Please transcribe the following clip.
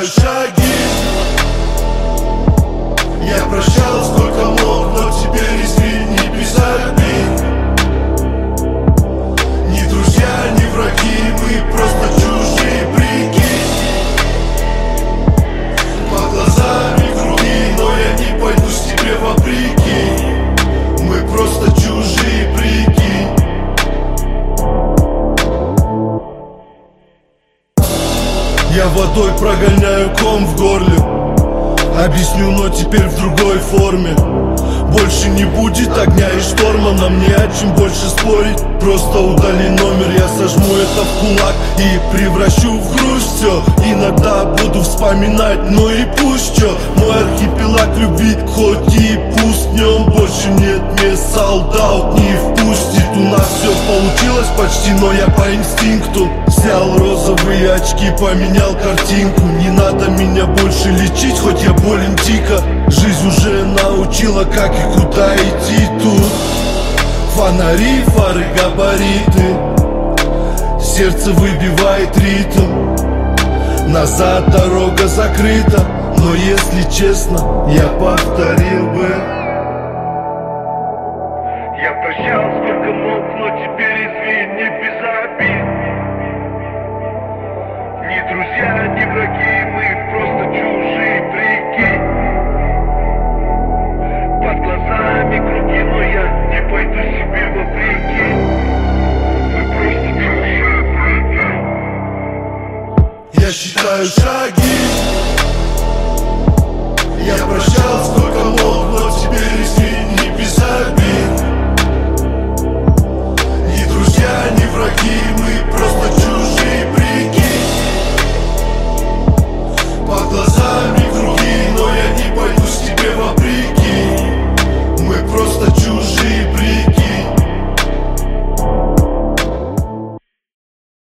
считаю шаги. Я прощал сколько мог, но теперь извини, без обид. Ни друзья, ни враги, мы просто чужие, прикинь. Под глазами круги, но я не пойду с тебе вопреки. Мы просто чужие, прикинь. Я водой прогоняю ком в горле. Объясню, но теперь в другой форме. Больше не будет огня и шторма, нам не о чем больше спорить. Просто удали номер, я сожму это в кулак и превращу в грусть все. Иногда буду вспоминать, но и пусть чё. Мой архипелаг любви, хоть и пуст в нем больше нет мест, солдат не впустит. У нас все получилось почти, но я по инстинкту взял розовые очки, поменял картинку. Не надо меня больше лечить, хоть я болен дико. Жизнь уже научила, как и куда идти тут. Фонари, фары, габариты, сердце выбивает ритм. Назад дорога закрыта, но если честно, я повторил бы. Я прощал сколько мог, но теперь извини, без обид. Ни друзья, ни враги, мы просто чужие, прикинь. Под глазами круги, но я не пойду себе вопреки. Мы просто чужие, прикинь. Я считаю шаги. Я прощаю